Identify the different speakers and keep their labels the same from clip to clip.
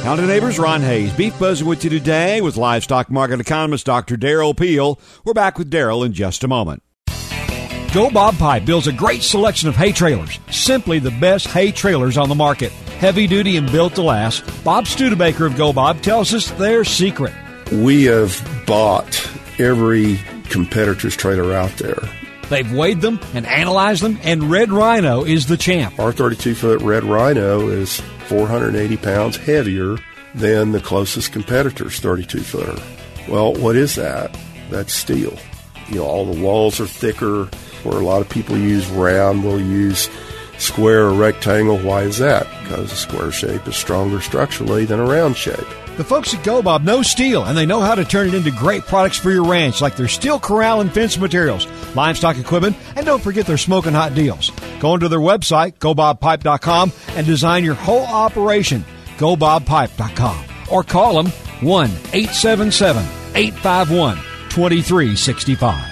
Speaker 1: Howdy neighbors, Ron Hayes. Beef Buzzing with you today with livestock market economist Dr. Darrell Peel. We're back with Darrell in just a moment. Go Bob Pipe builds a great selection of hay trailers. Simply the best hay trailers on the market. Heavy duty and built to last. Bob Studebaker of Go Bob tells us their secret.
Speaker 2: We have bought every competitor's trailer out there.
Speaker 1: They've weighed them and analyzed them, and Red Rhino is the champ.
Speaker 2: Our 32-foot Red Rhino is 480 pounds heavier than the closest competitor's 32-footer. Well, what is that? That's steel. You know, all the walls are thicker, where a lot of people use round, we'll use square or rectangle. Why is that? Because a square shape is stronger structurally than a round shape.
Speaker 1: The folks at Go Bob know steel, and they know how to turn it into great products for your ranch, like their steel corral and fence materials, livestock equipment, and don't forget their smoking hot deals. Go onto their website, gobobpipe.com, and design your whole operation, gobobpipe.com. Or call them 1-877-851-2365.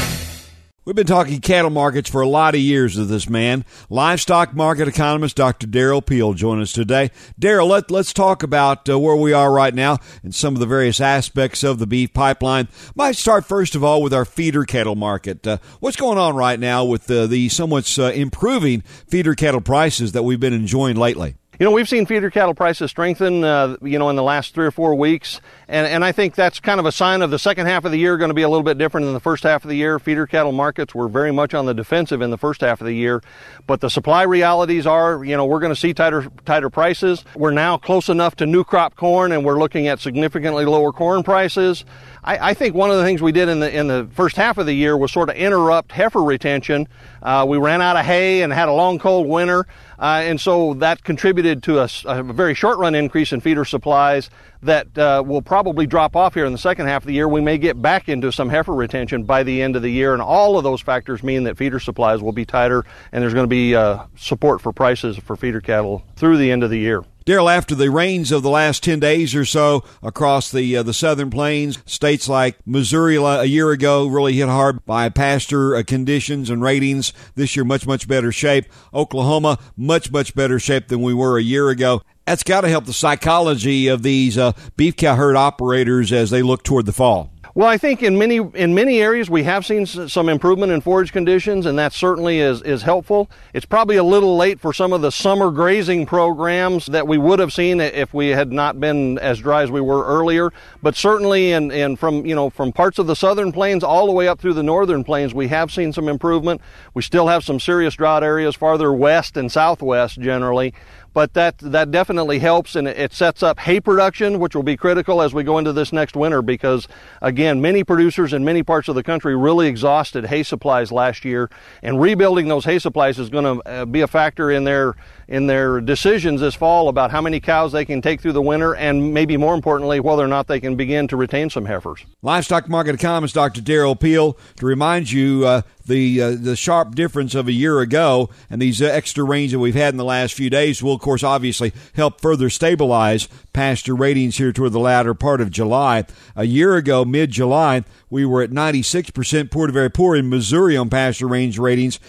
Speaker 1: We've been talking cattle markets for a lot of years with this man. Livestock market economist Dr. Darrell Peel join us today. Darrell, let's talk about where we are right now and some of the various aspects of the beef pipeline. Might start first of all with our feeder cattle market. What's going on right now with the somewhat improving feeder cattle prices that we've been enjoying lately?
Speaker 3: You know, we've seen feeder cattle prices strengthen, in the last 3 or 4 weeks, and I think that's kind of a sign of the second half of the year going to be a little bit different than the first half of the year. Feeder cattle markets were very much on the defensive in the first half of the year, but the supply realities are, we're going to see tighter prices. We're now close enough to new crop corn, and we're looking at significantly lower corn prices. I think one of the things we did in the first half of the year was sort of interrupt heifer retention. We ran out of hay and had a long, cold winter, and so that contributed to a very short-run increase in feeder supplies that will probably drop off here in the second half of the year. We may get back into some heifer retention by the end of the year, and all of those factors mean that feeder supplies will be tighter, and there's going to be support for prices for feeder cattle through the end of the year.
Speaker 1: Darrell, after the rains of the last 10 days or so across the southern plains, states like Missouri a year ago really hit hard by pasture conditions and ratings. This year, much, much better shape. Oklahoma, much, much better shape than we were a year ago. That's got to help the psychology of these beef cow herd operators as they look toward the fall.
Speaker 3: Well, I think in many areas we have seen some improvement in forage conditions, and that certainly is helpful. It's probably a little late for some of the summer grazing programs that we would have seen if we had not been as dry as we were earlier. But certainly, and from parts of the southern plains all the way up through the northern plains, we have seen some improvement. We still have some serious drought areas farther west and southwest generally. But that definitely helps, and it sets up hay production, which will be critical as we go into this next winter because, again, many producers in many parts of the country really exhausted hay supplies last year, and rebuilding those hay supplies is going to be a factor in their decisions this fall about how many cows they can take through the winter and maybe more importantly, whether or not they can begin to retain some heifers.
Speaker 1: Livestock market economist Dr. Darrell Peel to remind you the sharp difference of a year ago and these extra rains that we've had in the last few days will, of course, obviously help further stabilize pasture ratings here toward the latter part of July. A year ago, mid-July, we were at 96% poor to very poor in Missouri on pasture range ratings,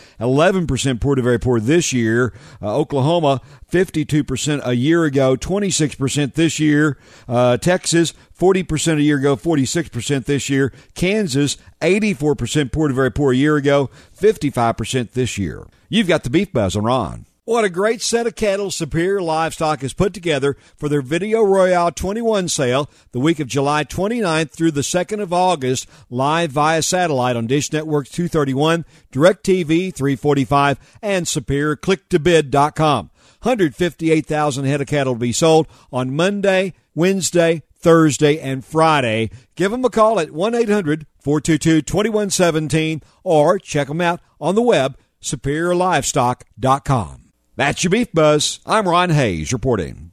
Speaker 1: 11% poor to very poor this year. Oklahoma, 52% a year ago, 26% this year. Texas, 40% a year ago, 46% this year. Kansas, 84% poor to very poor a year ago, 55% this year. You've got the Beef Buzz on Ron. What a great set of cattle Superior Livestock has put together for their Video Royale 21 sale the week of July 29th through the 2nd of August, live via satellite on Dish Network 231, DirecTV 345, and SuperiorClickToBid.com. 158,000 head of cattle to be sold on Monday, Wednesday, Thursday, and Friday. Give them a call at 1-800-422-2117 or check them out on the web, SuperiorLivestock.com. That's your Beef Buzz. I'm Ron Hayes reporting.